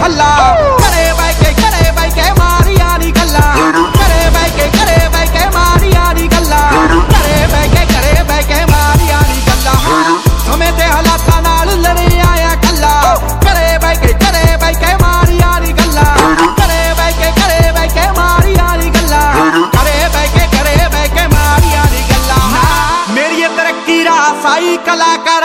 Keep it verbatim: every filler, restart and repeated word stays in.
हल्ला घरे बह के घरे बह के मारिया नी गल्ला घरे बह के घरे बह के मारिया नी गल्ला घरे बह के घरे बह के मारिया नी गल्ला समय ते हालातां नाल लड़े आया कल्ला घरे बह के घरे बह के मारिया नी गल्ला घरे बह के घरे बह के मारिया नी गल्ला घरे बह के घरे बह के मारिया नी गल्ला मेरी तरक्की राह साई कलाकार